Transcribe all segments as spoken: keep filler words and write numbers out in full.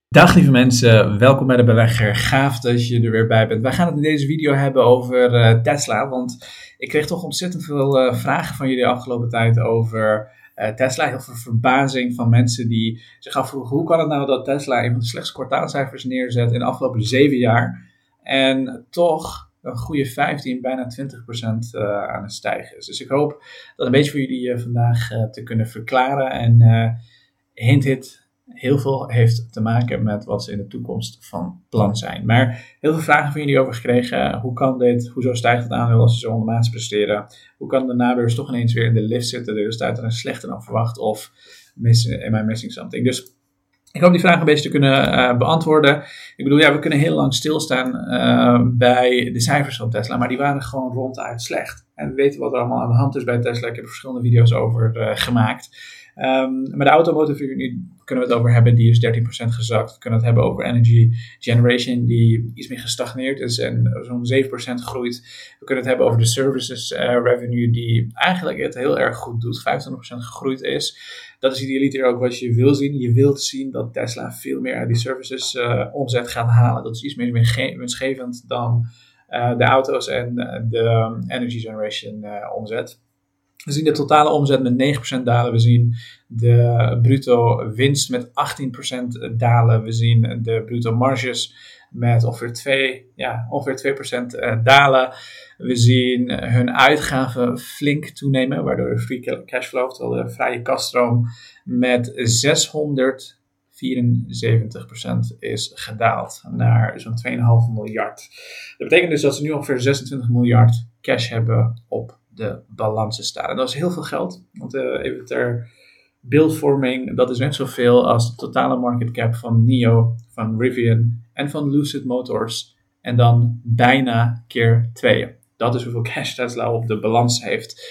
Dag lieve mensen, welkom bij de Belegger. Gaaf dat je er weer bij bent. Wij gaan het in deze video hebben over uh, Tesla, want ik kreeg toch ontzettend veel uh, vragen van jullie de afgelopen tijd over uh, Tesla. Heel veel verbazing van mensen die zich afvroegen, hoe kan het nou dat Tesla een van de slechtste kwartaalcijfers neerzet in de afgelopen zeven jaar en toch een goede vijftien, bijna twintig procent uh, aan het stijgen is. Dus ik hoop dat een beetje voor jullie uh, vandaag uh, te kunnen verklaren en uh, hint hint. Heel veel heeft te maken met wat ze in de toekomst van plan zijn. Maar heel veel vragen van jullie over gekregen. Hoe kan dit? Hoezo stijgt het aandeel als ze zo ondermaats presteren? Hoe kan de nabeurs toch ineens weer in de lift zitten? De resultaten zijn slechter dan verwacht. Of miss, am I missing something? Dus ik hoop die vragen een beetje te kunnen uh, beantwoorden. Ik bedoel, ja, we kunnen heel lang stilstaan uh, bij de cijfers van Tesla. Maar die waren gewoon ronduit slecht. En we weten wat er allemaal aan de hand is bij Tesla. Ik heb er verschillende video's over uh, gemaakt. Um, maar de automotive nu kunnen we het over hebben, die is dertien procent gezakt. We kunnen het hebben over energy generation, die iets meer gestagneerd is en zo'n zeven procent groeit. We kunnen het hebben over de services uh, revenue, die eigenlijk het heel erg goed doet, vijfentwintig procent gegroeid is. Dat is idealiter ook wat je wil zien. Je wilt zien dat Tesla veel meer uit die services uh, omzet gaat halen. Dat is iets meer winstgevend dan uh, de auto's en de energy generation uh, omzet. We zien de totale omzet met negen procent dalen. We zien de bruto winst met achttien procent dalen. We zien de bruto marges met ongeveer twee, ja, ongeveer twee procent dalen. We zien hun uitgaven flink toenemen, waardoor de free cashflow, oftewel de vrije kasstroom, met zeshonderdvierenzeventig procent is gedaald naar zo'n twee komma vijf miljard. Dat betekent dus dat ze nu ongeveer zesentwintig miljard cash hebben op de balansen staan. En dat is heel veel geld, want uh, even ter beeldvorming, dat is net zoveel als de totale market cap van N I O, van Rivian en van Lucid Motors. En dan bijna keer twee. Dat is hoeveel cash Tesla op de balans heeft.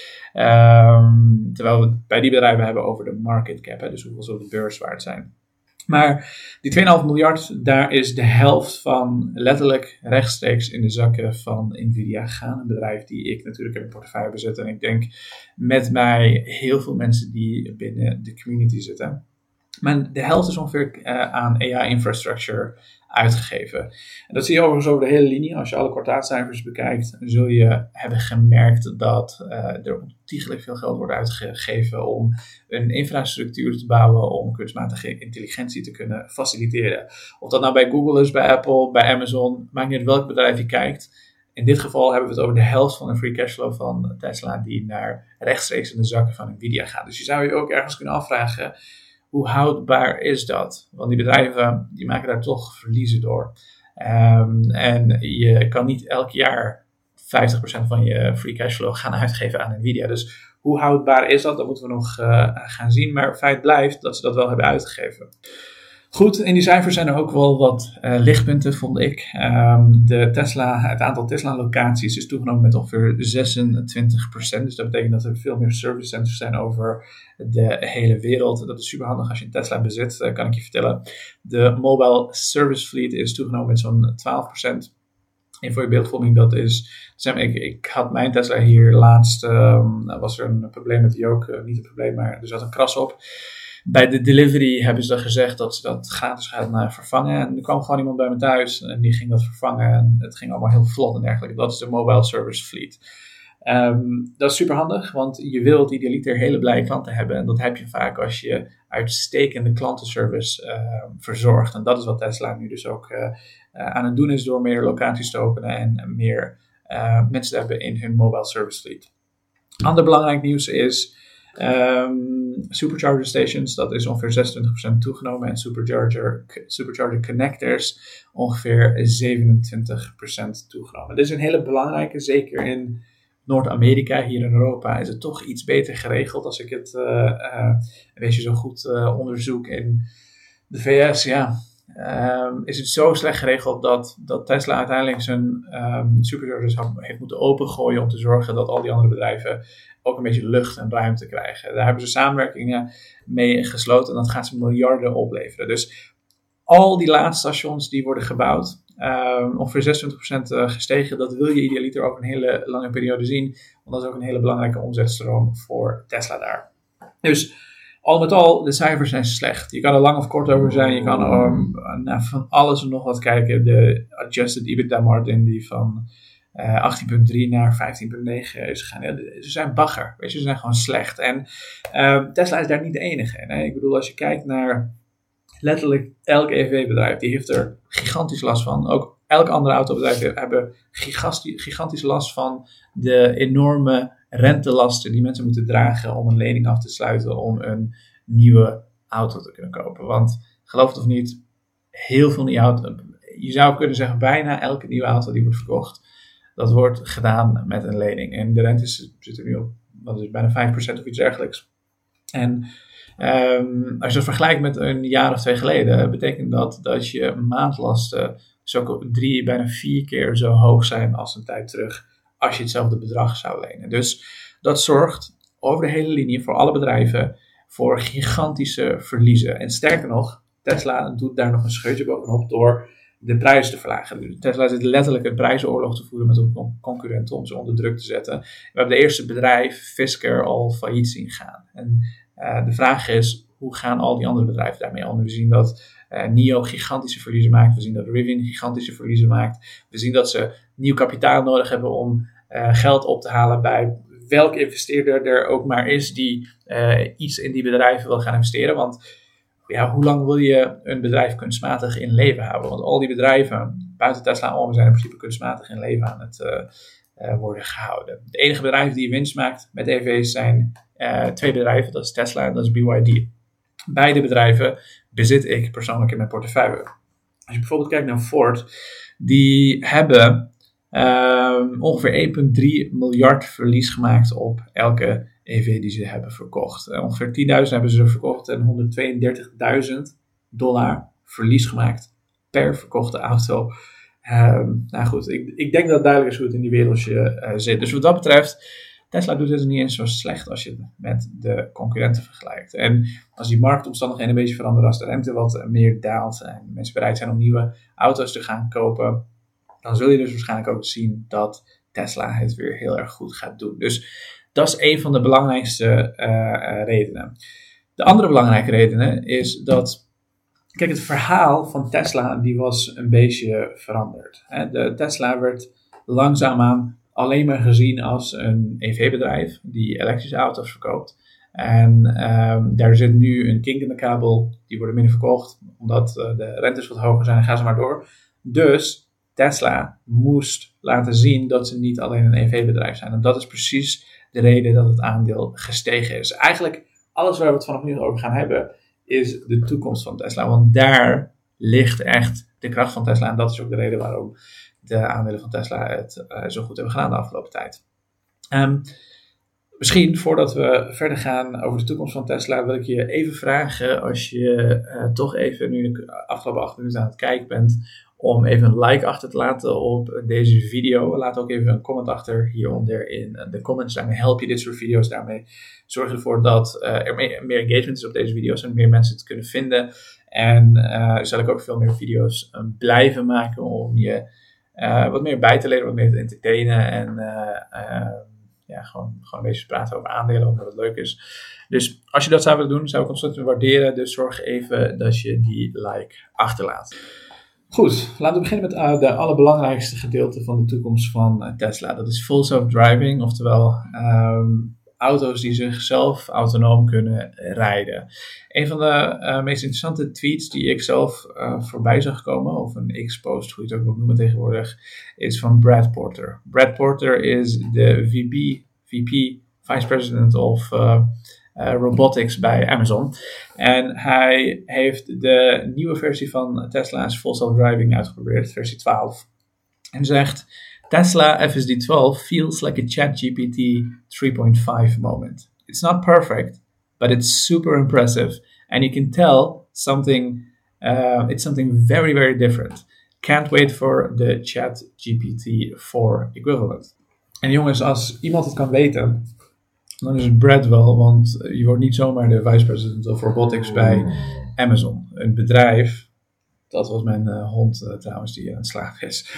Um, terwijl we het bij die bedrijven hebben over de market cap, hè, dus hoeveel ze op de beurs waard zijn. Maar die twee komma vijf miljard, daar is de helft van letterlijk rechtstreeks in de zakken van Nvidia gaan. Een bedrijf die ik natuurlijk in mijn portefeuille bezit. En ik denk met mij heel veel mensen die binnen de community zitten. Maar de helft is ongeveer uh, aan A I-infrastructure uitgegeven. En dat zie je overigens over de hele linie. Als je alle kwartaalcijfers bekijkt, zul je hebben gemerkt dat uh, er ontiegelijk veel geld wordt uitgegeven om een infrastructuur te bouwen om kunstmatige intelligentie te kunnen faciliteren. Of dat nou bij Google is, bij Apple, bij Amazon, maakt niet uit welk bedrijf je kijkt. In dit geval hebben we het over de helft van de free cashflow van Tesla die naar rechtstreeks in de zakken van Nvidia gaat. Dus je zou je ook ergens kunnen afvragen, hoe houdbaar is dat? Want die bedrijven die maken daar toch verliezen door. Um, en je kan niet elk jaar vijftig procent van je free cashflow gaan uitgeven aan Nvidia. Dus hoe houdbaar is dat? Dat moeten we nog uh, gaan zien. Maar feit blijft dat ze dat wel hebben uitgegeven. Goed, in die cijfers zijn er ook wel wat uh, lichtpunten, vond ik. Um, de Tesla, het aantal Tesla-locaties is toegenomen met ongeveer zesentwintig procent. Dus dat betekent dat er veel meer service centers zijn over de hele wereld. Dat is super handig als je een Tesla bezit, uh, kan ik je vertellen. De mobile service fleet is toegenomen met zo'n twaalf procent. En voor je beeldvorming, dat is, ik, ik had mijn Tesla hier laatst, um, was er een probleem met die ook, uh, niet een probleem, maar er zat een kras op. Bij de delivery hebben ze dan gezegd dat ze dat gratis gaan uh, vervangen. En er kwam gewoon iemand bij me thuis en die ging dat vervangen. En het ging allemaal heel vlot en dergelijke. Dat is de mobile service fleet. Um, dat is super handig, want je wilt idealiter hele blije klanten hebben. En dat heb je vaak als je uitstekende klantenservice uh, verzorgt. En dat is wat Tesla nu dus ook uh, uh, aan het doen is door meer locaties te openen en meer uh, mensen te hebben in hun mobile service fleet. Ander belangrijk nieuws is Um, supercharger stations, dat is ongeveer zesentwintig procent toegenomen. En supercharger, supercharger connectors ongeveer zevenentwintig procent toegenomen. Dit is een hele belangrijke, zeker in Noord-Amerika. Hier in Europa is het toch iets beter geregeld. Als ik het uh, uh, een beetje zo goed uh, onderzoek in de V S, ja, um, is het zo slecht geregeld dat, dat Tesla uiteindelijk zijn um, superchargers heeft moeten opengooien om te zorgen dat al die andere bedrijven ook een beetje lucht en ruimte krijgen. Daar hebben ze samenwerkingen mee gesloten en dat gaat ze miljarden opleveren. Dus al die laadstations die worden gebouwd, um, ongeveer zesentwintig procent gestegen, dat wil je idealiter over een hele lange periode zien, want dat is ook een hele belangrijke omzetstroom voor Tesla daar. Dus al met al, de cijfers zijn slecht. Je kan er lang of kort over zijn. Je kan um, naar van alles en nog wat kijken. De adjusted EBITDA margin die van uh, achttien komma drie naar vijftien komma negen is gegaan. Ja, ze zijn bagger. Weet je, ze zijn gewoon slecht. En uh, Tesla is daar niet de enige in. Hè? Ik bedoel, als je kijkt naar letterlijk elk E V-bedrijf, die heeft er gigantisch last van. Ook elk andere autobedrijf hebben gigantisch, gigantisch last van de enorme rentelasten die mensen moeten dragen om een lening af te sluiten om een nieuwe auto te kunnen kopen. Want geloof het of niet, heel veel nieuwe auto's, je zou kunnen zeggen bijna elke nieuwe auto die wordt verkocht, dat wordt gedaan met een lening. En de rente is, zit er nu op, wat is het, bijna vijf procent of iets dergelijks. En um, als je dat vergelijkt met een jaar of twee geleden, betekent dat dat je maandlasten zo drie, bijna vier keer zo hoog zijn als een tijd terug, als je hetzelfde bedrag zou lenen. Dus dat zorgt over de hele linie voor alle bedrijven voor gigantische verliezen. En sterker nog, Tesla doet daar nog een scheutje bovenop door de prijs te verlagen. Dus Tesla zit letterlijk een prijzenoorlog te voeren met hun concurrenten om ze onder druk te zetten. We hebben de eerste bedrijf, Fisker, al failliet zien gaan. En uh, de vraag is, hoe gaan al die andere bedrijven daarmee om? We zien dat uh, N I O gigantische verliezen maakt. We zien dat Rivian gigantische verliezen maakt. We zien dat ze nieuw kapitaal nodig hebben om uh, geld op te halen bij welke investeerder er ook maar is die uh, iets in die bedrijven wil gaan investeren. Want ja, hoe lang wil je een bedrijf kunstmatig in leven houden? Want al die bedrijven, buiten Tesla om, zijn in principe kunstmatig in leven aan het uh, uh, worden gehouden. De enige bedrijven die winst maakt met E V's zijn uh, twee bedrijven. Dat is Tesla en dat is B Y D. Beide bedrijven bezit ik persoonlijk in mijn portefeuille. Als je bijvoorbeeld kijkt naar Ford, die hebben um, ongeveer één komma drie miljard verlies gemaakt op elke E V die ze hebben verkocht. Uh, ongeveer tienduizend hebben ze verkocht en honderdtweeëndertigduizend dollar verlies gemaakt per verkochte auto. Um, nou goed, ik, ik denk dat het duidelijk is hoe het in die wereldje uh, zit. Dus wat dat betreft, Tesla doet het niet eens zo slecht als je het met de concurrenten vergelijkt. En als die marktomstandigheden een beetje veranderen, als de rente wat meer daalt en mensen bereid zijn om nieuwe auto's te gaan kopen, dan zul je dus waarschijnlijk ook zien dat Tesla het weer heel erg goed gaat doen. Dus dat is een van de belangrijkste uh, redenen. De andere belangrijke reden is dat, kijk, het verhaal van Tesla die was een beetje veranderd. Hè? De Tesla werd langzaamaan alleen maar gezien als een E V-bedrijf die elektrische auto's verkoopt. En um, daar zit nu een kink in de kabel, die worden minder verkocht, omdat uh, de rentes wat hoger zijn en gaan ze maar door. Dus Tesla moest laten zien dat ze niet alleen een E V-bedrijf zijn. En dat is precies de reden dat het aandeel gestegen is. Eigenlijk alles waar we het vanaf nu over gaan hebben, is de toekomst van Tesla. Want daar ligt echt de kracht van Tesla. En dat is ook de reden waarom de aandelen van Tesla het uh, zo goed hebben gedaan de afgelopen tijd. Um, misschien voordat we verder gaan over de toekomst van Tesla, wil ik je even vragen, als je uh, toch even nu de afgelopen acht minuten aan het kijken bent, om even een like achter te laten op deze video. Laat ook even een comment achter hieronder in de comments. Daarmee help je dit soort video's. Daarmee zorg je ervoor dat uh, er meer, meer engagement is op deze video's en meer mensen het kunnen vinden. En uh, zal ik ook veel meer video's uh, blijven maken om je uh, wat meer bij te leren, wat meer te entertainen. En uh, uh, ja, gewoon, gewoon een beetje praten over aandelen, omdat het leuk is. Dus als je dat zou willen doen, zou ik ontzettend waarderen. Dus zorg even dat je die like achterlaat. Goed, laten we beginnen met uh, de allerbelangrijkste gedeelte van de toekomst van uh, Tesla. Dat is full self-driving, oftewel um, auto's die zichzelf autonoom kunnen rijden. Een van de uh, meest interessante tweets die ik zelf uh, voorbij zag komen, of een X-post, hoe je het ook wil noemen tegenwoordig, is van Brad Porter. Brad Porter is de V P, V P Vice President of Uh, Uh, robotics bij Amazon. En hij heeft de nieuwe versie van Tesla's Full Self-Driving uitgeprobeerd, versie twaalf. En zegt, Tesla F S D twaalf feels like a ChatGPT three point five moment. It's not perfect, but it's super impressive. And you can tell something, uh, it's something very, very different. Can't wait for the ChatGPT four equivalent. En jongens, als iemand het kan weten, dan is het Brad wel, want je wordt niet zomaar de Vice President of Robotics bij Amazon. Een bedrijf, dat was mijn uh, hond uh, trouwens die aan het slapen is.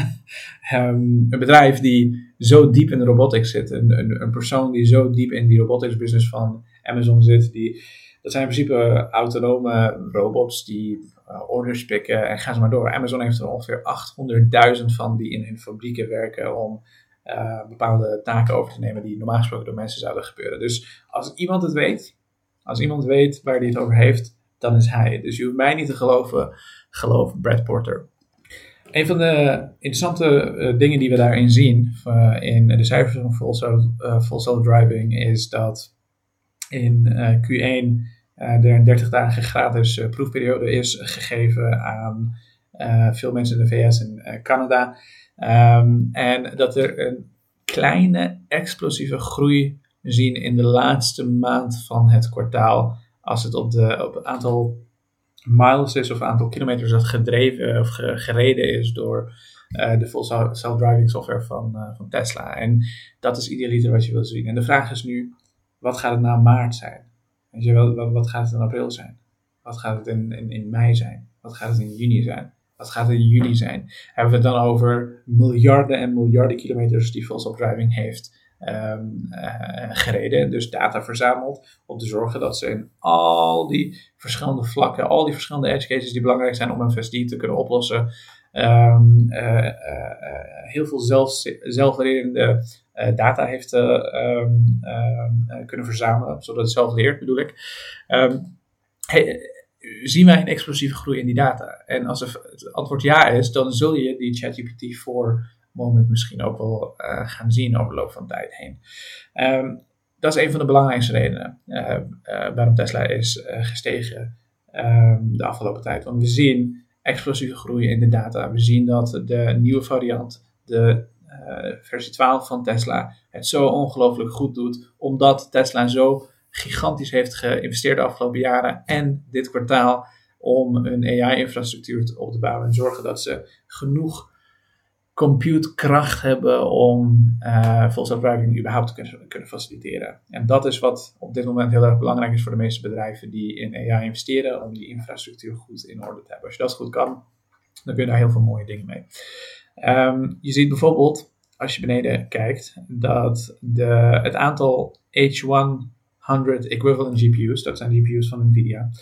um, een bedrijf die zo diep in de robotics zit. Een, een, een persoon die zo diep in die robotics business van Amazon zit. Die, dat zijn in principe autonome robots die uh, orders pikken en gaan ze maar door. Amazon heeft er ongeveer achthonderdduizend van die in hun fabrieken werken om uh, bepaalde taken over te nemen die normaal gesproken door mensen zouden gebeuren. Dus als iemand het weet, als iemand weet waar hij het over heeft, dan is hij het. Dus je hoeft mij niet te geloven, geloof Brad Porter. Een van de interessante uh, dingen die we daarin zien uh, in de cijfers van Full Self, uh, full self Driving is dat in uh, Q één uh, er een dertig dagen gratis uh, proefperiode is gegeven aan uh, veel mensen in de V S en uh, Canada. Um, en dat er een kleine explosieve groei zien in de laatste maand van het kwartaal als het op, de, op het aantal miles is of aantal kilometers dat gedreven of gereden is door uh, de full self-driving software van, uh, van Tesla. En dat is idealiter wat je wil zien. En de vraag is nu, wat gaat het na maart zijn? Weet je, wat, wat gaat het in april zijn? Wat gaat het in, in, in mei zijn? Wat gaat het in juni zijn? Wat gaat het in juli zijn? Hebben we het dan over miljarden en miljarden kilometers die full self-driving heeft Um, uh, gereden, dus data verzameld om te zorgen dat ze in al die verschillende vlakken, al die verschillende edge cases die belangrijk zijn om een V S D te kunnen oplossen, um, uh, uh, uh, heel veel zelf, zelflerende uh, data heeft uh, um, uh, uh, kunnen verzamelen, zodat het zelf leert, bedoel ik. Um, hey, zien wij een explosieve groei in die data? En als het antwoord ja is, dan zul je die ChatGPT voor moment misschien ook wel uh, gaan zien over de loop van de tijd heen. Um, dat is een van de belangrijkste redenen uh, uh, waarom Tesla is uh, gestegen um, de afgelopen tijd. Want we zien explosieve groei in de data. We zien dat de nieuwe variant, de uh, versie twaalf van Tesla, het zo ongelooflijk goed doet, omdat Tesla zo gigantisch heeft geïnvesteerd de afgelopen jaren en dit kwartaal om een A I-infrastructuur op te bouwen en zorgen dat ze genoeg computekracht hebben om uh, full self-driving überhaupt te kunnen, kunnen faciliteren. En dat is wat op dit moment heel erg belangrijk is voor de meeste bedrijven die in A I investeren, om die infrastructuur goed in orde te hebben. Als je dat goed kan, dan kun je daar heel veel mooie dingen mee. Um, je ziet bijvoorbeeld, als je beneden kijkt, dat de, het aantal H honderd equivalent G P U's, dat zijn G P U's van Nvidia,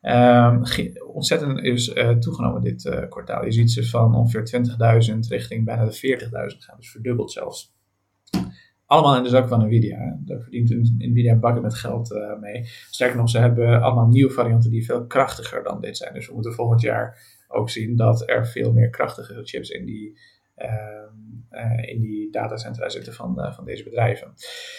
um, ontzettend is uh, toegenomen dit uh, kwartaal. Je ziet ze van ongeveer twintigduizend richting bijna de veertigduizend gaan, dus verdubbeld zelfs. Allemaal in de zak van Nvidia. Hè. Daar verdient Nvidia bakken met geld uh, mee. Sterker nog, ze hebben allemaal nieuwe varianten die veel krachtiger dan dit zijn. Dus we moeten volgend jaar ook zien dat er veel meer krachtige chips in die, uh, uh, in die datacentra zitten van, uh, van deze bedrijven.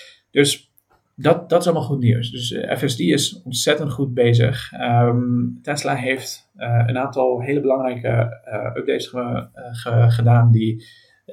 Dus Dat, dat is allemaal goed nieuws. Dus uh, F S D is ontzettend goed bezig. Um, Tesla heeft uh, een aantal hele belangrijke uh, updates ge, uh, ge, gedaan die,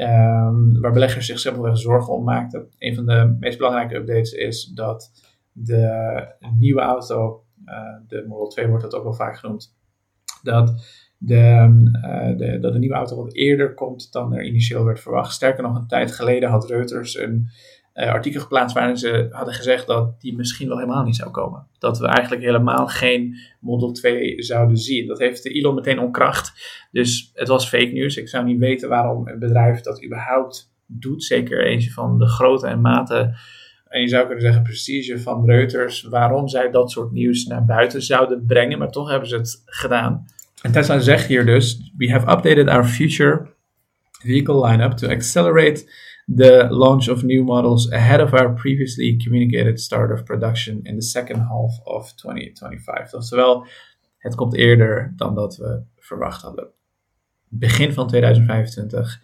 um, waar beleggers zich simpelweg zorgen om maakten. Een van de meest belangrijke updates is dat de nieuwe auto, uh, de Model twee wordt dat ook wel vaak genoemd, dat de, uh, de, dat de nieuwe auto wat eerder komt dan er initieel werd verwacht. Sterker nog, een tijd geleden had Reuters een Uh, artikel geplaatst waarin ze hadden gezegd dat die misschien wel helemaal niet zou komen. Dat we eigenlijk helemaal geen Model twee zouden zien. Dat heeft Elon meteen ontkracht. Dus het was fake news. Ik zou niet weten waarom een bedrijf dat überhaupt doet. Zeker eentje van de grootte en mate, en je zou kunnen zeggen prestige van Reuters, waarom zij dat soort nieuws naar buiten zouden brengen. Maar toch hebben ze het gedaan. En Tesla zegt hier dus, we have updated our future vehicle lineup to accelerate the launch of new models ahead of our previously communicated start of production in the second half of twenty twenty-five. Oftewel, het komt eerder dan dat we verwacht hadden. Begin van twintig vijfentwintig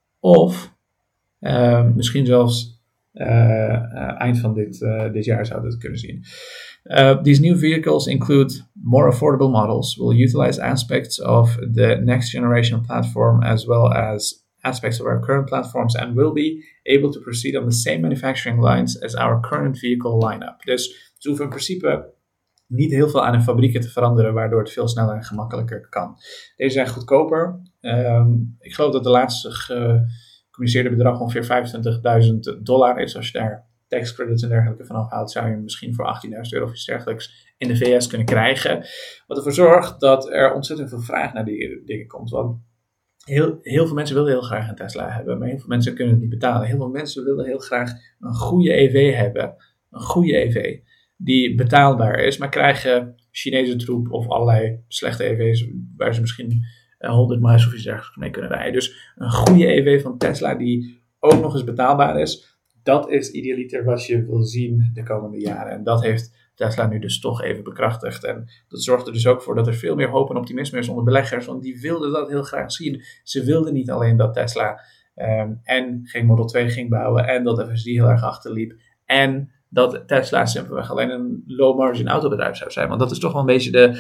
of uh, misschien zelfs uh, uh, eind van dit, uh, dit jaar zouden we het kunnen zien. Uh, these new vehicles include more affordable models, will utilize aspects of the next generation platform as well as aspects of our current platforms and will be able to proceed on the same manufacturing lines as our current vehicle lineup. Dus ze hoeven in principe niet heel veel aan hun fabrieken te veranderen, waardoor het veel sneller en gemakkelijker kan. Deze zijn goedkoper. Um, ik geloof dat de laatste gecommuniceerde bedrag ongeveer vijfentwintigduizend dollar is. Als je daar tax credits en dergelijke vanaf houdt, zou je hem misschien voor achttienduizend euro of iets dergelijks in de V S kunnen krijgen. Wat ervoor zorgt dat er ontzettend veel vraag naar die dingen komt. Want Heel, heel veel mensen willen heel graag een Tesla hebben, maar heel veel mensen kunnen het niet betalen. Heel veel mensen willen heel graag een goede E V hebben. Een goede E V. die betaalbaar is, maar krijgen Chinese troep of allerlei slechte E V's waar ze misschien honderd miles of iets dergelijks mee kunnen rijden. Dus een goede E V van Tesla die ook nog eens betaalbaar is, dat is idealiter wat je wil zien de komende jaren. En dat heeft Tesla nu dus toch even bekrachtigd. En dat zorgt er dus ook voor dat er veel meer hoop en optimisme is onder beleggers, want die wilden dat heel graag zien. Ze wilden niet alleen dat Tesla um, en geen Model twee ging bouwen en dat F S D heel erg achterliep en dat Tesla simpelweg alleen een low-margin autobedrijf zou zijn. Want dat is toch wel een beetje de,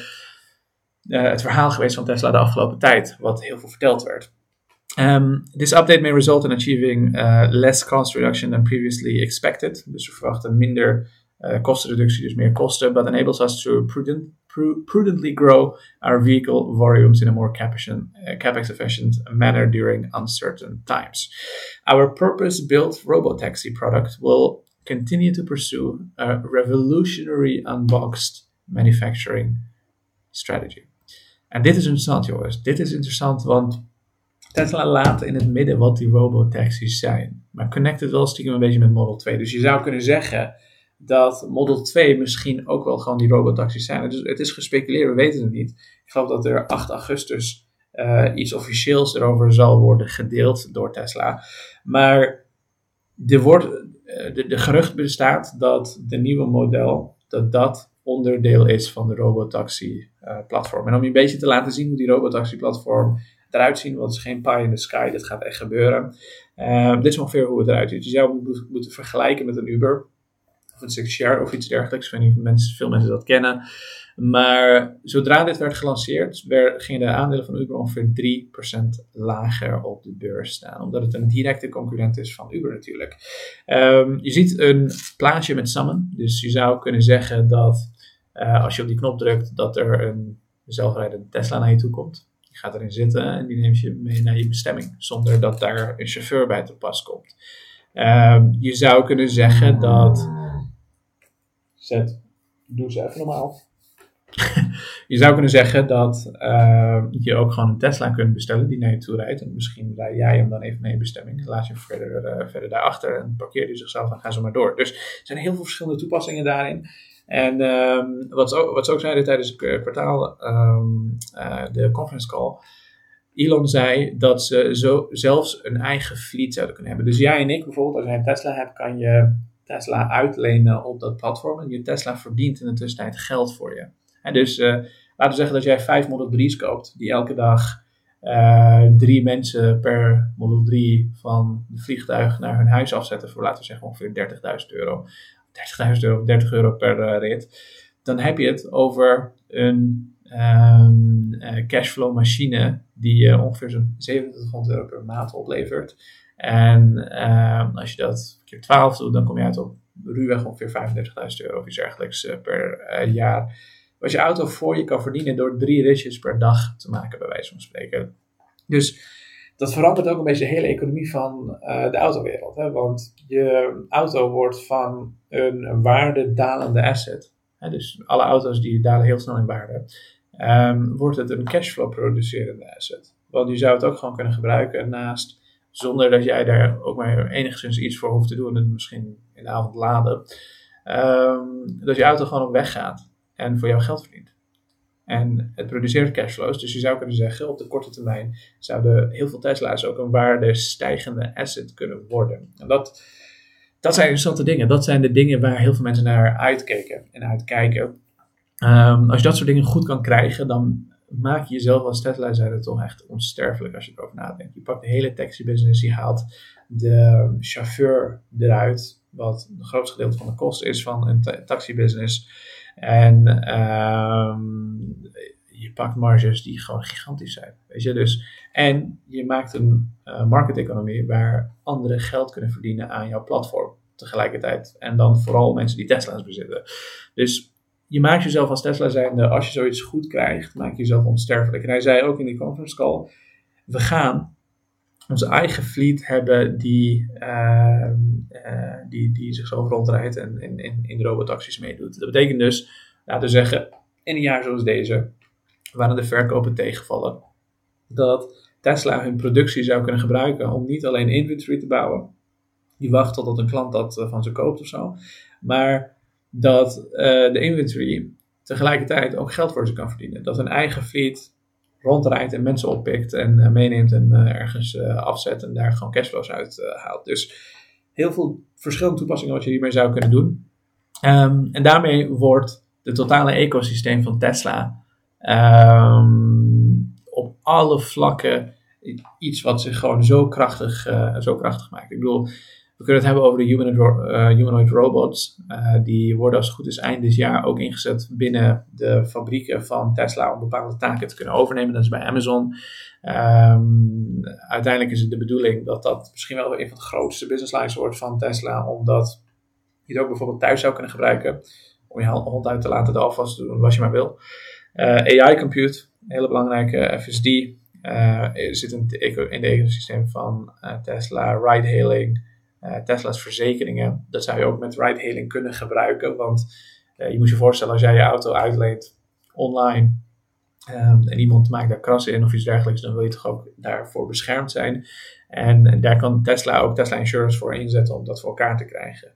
uh, het verhaal geweest van Tesla de afgelopen tijd, wat heel veel verteld werd. Um, this update may result in achieving uh, less cost reduction than previously expected. Dus we verwachten minder uh, kostenreductie, dus meer kosten, but enables us to prudent, pru- prudently grow our vehicle volumes in a more uh, capex-efficient manner during uncertain times. Our purpose-built robotaxi product will continue to pursue a revolutionary unboxed manufacturing strategy. En dit is interessant, jongens. Dit is interessant, want Tesla laat in het midden wat die robotaxis zijn. Maar connect het wel stiekem een beetje met Model twee. Dus je zou kunnen zeggen dat Model twee misschien ook wel gewoon die robotaxis zijn. Dus het is gespeculeerd, we weten het niet. Ik geloof dat er acht augustus uh, iets officieels erover zal worden gedeeld door Tesla. Maar er wordt, uh, de, de gerucht bestaat dat de nieuwe model, dat dat onderdeel is van de robotaxi uh, platform. En om je een beetje te laten zien hoe die robotaxi platform eruit zien, want het is geen pie in the sky, dit gaat echt gebeuren. Uh, dit is ongeveer hoe het eruit ziet. Je zou het moeten vergelijken met een Uber of een SixShare of iets dergelijks. Ik weet niet of mensen, veel mensen dat kennen. Maar zodra dit werd gelanceerd, werd, gingen de aandelen van Uber ongeveer drie procent lager op de beurs staan. Omdat het een directe concurrent is van Uber natuurlijk. Um, je ziet een plaatje met Summon. Dus je zou kunnen zeggen dat uh, als je op die knop drukt, dat er een zelfrijdende Tesla naar je toe komt. Je gaat erin zitten en die neemt je mee naar je bestemming, zonder dat daar een chauffeur bij te pas komt. Um, je zou kunnen zeggen dat... Zet, doe ze even normaal. Je zou kunnen zeggen dat uh, je ook gewoon een Tesla kunt bestellen die naar je toe rijdt. En misschien rij jij hem dan even naar je bestemming. Laat je hem verder, uh, verder daarachter en parkeer je zichzelf en ga zo maar door. Dus er zijn heel veel verschillende toepassingen daarin. En um, wat, ze ook, wat ze ook zeiden tijdens het kwartaal, um, uh, de conference call. Elon zei dat ze zo zelfs een eigen fleet zouden kunnen hebben. Dus jij en ik bijvoorbeeld, als jij een Tesla hebt, kan je Tesla uitlenen op dat platform. En je Tesla verdient in de tussentijd geld voor je. En dus uh, laten we zeggen dat jij vijf Model drie's koopt, die elke dag uh, drie mensen per Model drie van het vliegtuig naar hun huis afzetten voor, laten we zeggen, ongeveer dertigduizend euro. dertigduizend euro, dertig euro per uh, rit. Dan heb je het over een um, uh, cashflow machine die uh, ongeveer zo'n zevenentwintighonderd euro per maand oplevert. En uh, als je dat keer twaalf doet, dan kom je uit op ruwweg ongeveer vijfendertigduizend euro of iets dergelijks uh, per uh, jaar. Wat je auto voor je kan verdienen door drie ritjes per dag te maken, bij wijze van spreken. Dus dat verandert ook een beetje de hele economie van uh, de autowereld. Hè? Want je auto wordt van een waardedalende asset. Hè? Dus alle auto's die dalen heel snel in waarde. Um, wordt het een cashflow producerende asset. Want je zou het ook gewoon kunnen gebruiken naast, zonder dat jij daar ook maar enigszins iets voor hoeft te doen. En misschien in de avond laden. Um, dat je auto gewoon op weg gaat en voor jou geld verdient. En het produceert cashflows. Dus je zou kunnen zeggen, op de korte termijn zouden heel veel Tesla's ook een waardestijgende asset kunnen worden. En dat, dat zijn interessante dingen. Dat zijn de dingen waar heel veel mensen naar uitkeken en uitkijken. Um, als je dat soort dingen goed kan krijgen, dan maak je jezelf als Tesla-zijde toch echt onsterfelijk als je erover nadenkt. Je pakt de hele taxi-business, je haalt de chauffeur eruit, wat het grootste gedeelte van de kosten is van een ta- taxi-business. En um, je pakt marges die gewoon gigantisch zijn. Weet je? Dus, en je maakt een uh, market-economie waar anderen geld kunnen verdienen aan jouw platform tegelijkertijd. En dan vooral mensen die Tesla's bezitten. Dus je maakt jezelf als Tesla zijnde, als je zoiets goed krijgt, maak je jezelf onsterfelijk. En hij zei ook in die conference call, we gaan onze eigen fleet hebben die, uh, uh, die, die zichzelf rondrijdt en in, in, in de robotaxis meedoet. Dat betekent dus, laten we zeggen, in een jaar zoals deze, waarin de verkopen tegenvallen, dat Tesla hun productie zou kunnen gebruiken om niet alleen inventory te bouwen, die wacht totdat een klant dat van ze koopt of zo, maar dat uh, de inventory tegelijkertijd ook geld voor ze kan verdienen. Dat een eigen fleet rondrijdt en mensen oppikt en uh, meeneemt en uh, ergens uh, afzet en daar gewoon cashflows uit uh, haalt. Dus heel veel verschillende toepassingen wat je hiermee zou kunnen doen. Um, en daarmee wordt het totale ecosysteem van Tesla um, op alle vlakken iets wat zich gewoon zo krachtig, uh, zo krachtig maakt. Ik bedoel, we kunnen het hebben over de humanoid, uh, humanoid robots. Uh, die worden als het goed is eind dit jaar ook ingezet binnen de fabrieken van Tesla om bepaalde taken te kunnen overnemen. Dat is bij Amazon. Um, uiteindelijk is het de bedoeling dat dat misschien wel een van de grootste business lines wordt van Tesla. Omdat je het ook bijvoorbeeld thuis zou kunnen gebruiken. Om je hond uit te laten, de afwas te doen, wat je maar wil. Uh, A I-compute, een hele belangrijke F S D. Uh, zit in het ecosysteem van uh, Tesla, ride-hailing. Uh, Tesla's verzekeringen, dat zou je ook met ride-hailing kunnen gebruiken. Want uh, je moet je voorstellen, als jij je auto uitleent online um, en iemand maakt daar krassen in of iets dergelijks, dan wil je toch ook daarvoor beschermd zijn. En, en daar kan Tesla ook Tesla Insurance voor inzetten om dat voor elkaar te krijgen.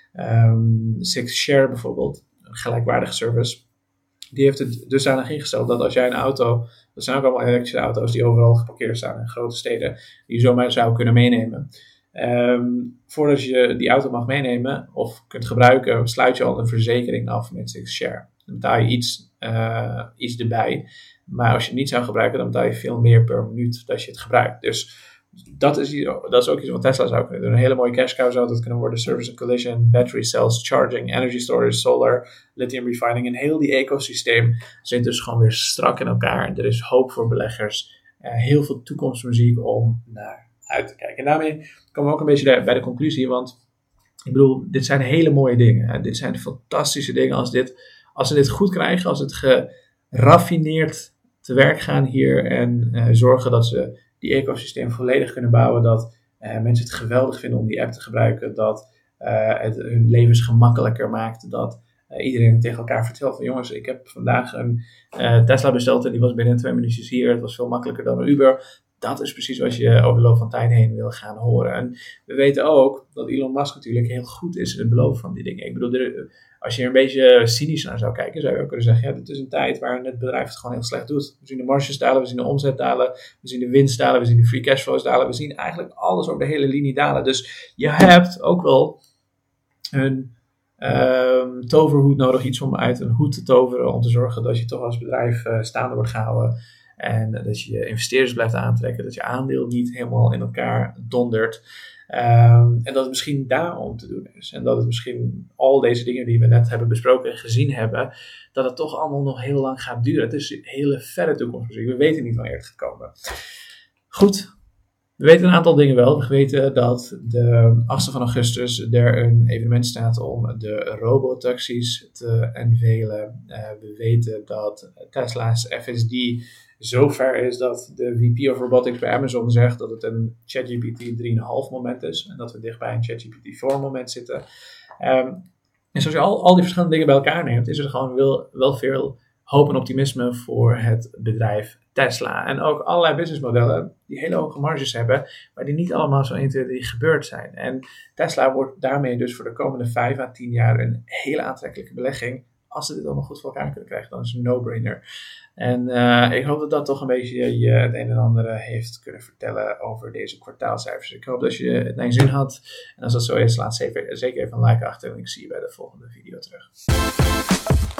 Um, Six Share bijvoorbeeld, een gelijkwaardige service, die heeft het dusdanig ingesteld dat als jij een auto, dat zijn ook allemaal elektrische auto's die overal geparkeerd staan in grote steden, die je zomaar zou kunnen meenemen. Um, voordat je die auto mag meenemen of kunt gebruiken, sluit je al een verzekering af met Six Share. Dan betaal je iets, uh, iets erbij. Maar als je het niet zou gebruiken, dan betaal je veel meer per minuut dat je het gebruikt. Dus dat is, dat is ook iets wat Tesla zou kunnen doen. Een hele mooie cash cow zou dat kunnen worden. Service and collision, battery cells, charging, energy storage, solar, lithium refining. En heel die ecosysteem zit dus gewoon weer strak in elkaar. En er is hoop voor beleggers. Uh, heel veel toekomstmuziek om naar uit te kijken. En daarmee komen we ook een beetje bij de conclusie, want ik bedoel, dit zijn hele mooie dingen. Hè? Dit zijn fantastische dingen als dit, als ze dit goed krijgen, als het geraffineerd te werk gaan hier en uh, zorgen dat ze die ecosysteem volledig kunnen bouwen, dat uh, mensen het geweldig vinden om die app te gebruiken, dat uh, het hun levens gemakkelijker maakt, dat uh, iedereen tegen elkaar vertelt van jongens, ik heb vandaag een uh, Tesla besteld en die was binnen twee minuutjes hier, het was veel makkelijker dan een Uber. Dat is precies wat je over de loop van tijd heen wil gaan horen. En we weten ook dat Elon Musk natuurlijk heel goed is in het beloven van die dingen. Ik bedoel, er, als je er een beetje cynisch naar zou kijken, zou je ook kunnen zeggen, ja, dit is een tijd waarin het bedrijf het gewoon heel slecht doet. We zien de marges dalen, we zien de omzet dalen, we zien de winst dalen, we zien de free cash flows dalen. We zien eigenlijk alles over de hele linie dalen. Dus je hebt ook wel een um, toverhoed nodig, iets om uit een hoed te toveren, om te zorgen dat je toch als bedrijf uh, staande wordt gehouden. En dat je je investeerders blijft aantrekken. Dat je aandeel niet helemaal in elkaar dondert. Um, en dat het misschien daarom te doen is. En dat het misschien al deze dingen die we net hebben besproken en gezien hebben. Dat het toch allemaal nog heel lang gaat duren. Het is een hele verre toekomst. We weten niet wanneer het gaat komen. Goed. We weten een aantal dingen wel. We weten dat de achtste van augustus er een evenement staat om de robotaxis te unveilen. Uh, we weten dat Tesla's F S D zo ver is dat de V P of Robotics bij Amazon zegt dat het een ChatGPT drie komma vijf moment is. En dat we dichtbij een ChatGPT vier moment zitten. Um, en zoals je al, al die verschillende dingen bij elkaar neemt, is er gewoon wel, wel veel hoop en optimisme voor het bedrijf Tesla. En ook allerlei businessmodellen die hele hoge marges hebben, maar die niet allemaal zo één, twee, drie gebeurd zijn. En Tesla wordt daarmee dus voor de komende vijf à tien jaar een hele aantrekkelijke belegging. Als ze dit allemaal goed voor elkaar kunnen krijgen, dan is het een no-brainer. En uh, ik hoop dat dat toch een beetje je het een en ander heeft kunnen vertellen over deze kwartaalcijfers. Ik hoop dat je het naar je zin had. En als dat zo is, laat zeker even een like achter en ik zie je bij de volgende video terug.